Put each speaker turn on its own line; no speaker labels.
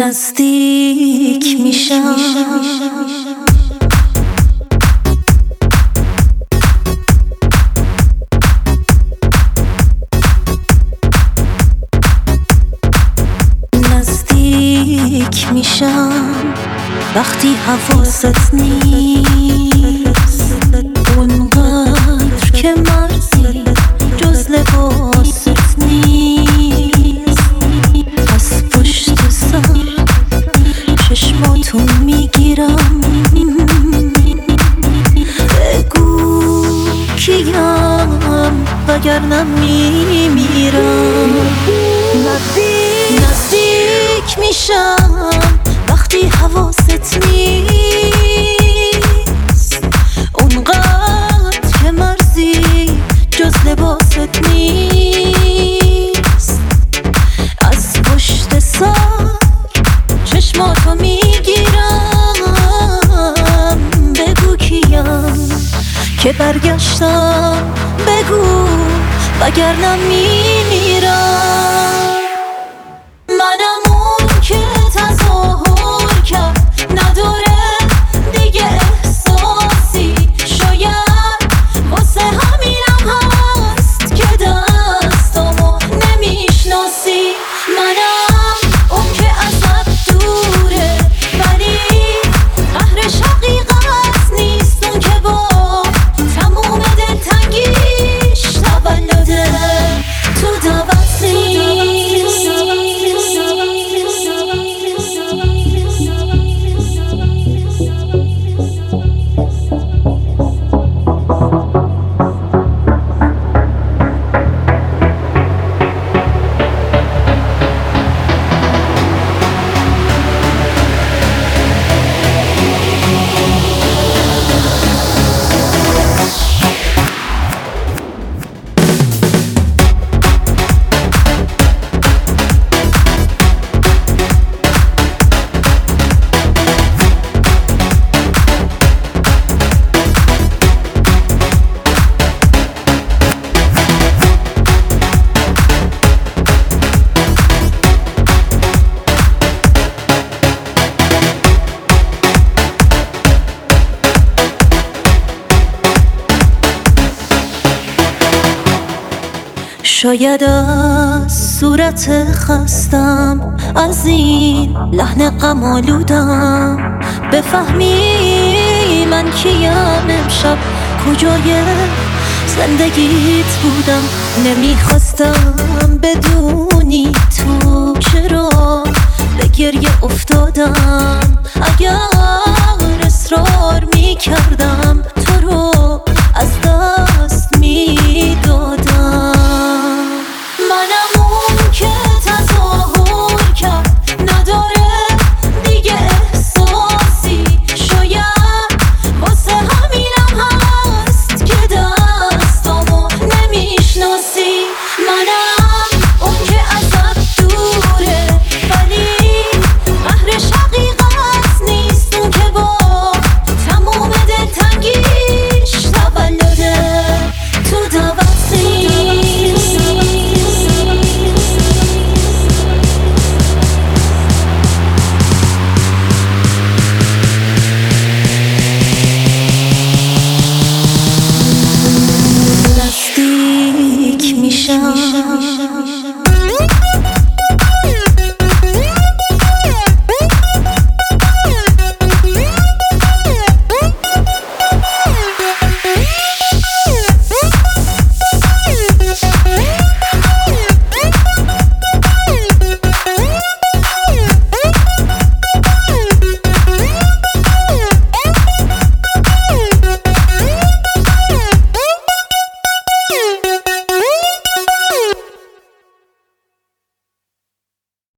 نزدیک میشم نزدیک میشم وقتی حواست نیست اونقدر که مرزی جز لباست نیست از پشت سر چشماتو میگیرم بگو کیم وگرنه میمیرم نزدیک میشم وقتی حواست نیست اونقدر که مرزی جز لباست نیست از پشت سر چشماتو میگیرم بگو کیم که برگشتم بگو وگرنه میمیرم منم اون که تظاهر کرد نداره دیگه احساسی شاید واسه همینم هست که دستامو نمیشناسی منم اون که ازت دوره ولی قهرش حقیقت نیست اون که با تموم دلتنگیش تولده تو دعوت نیست شاید از صورت خستم از این لحن غم آلودم بفهمی من کیم امشب کجای زندگیت بودم نمیخواستم بدونی تو چرا به گریه افتادم اگر اصرار میکردم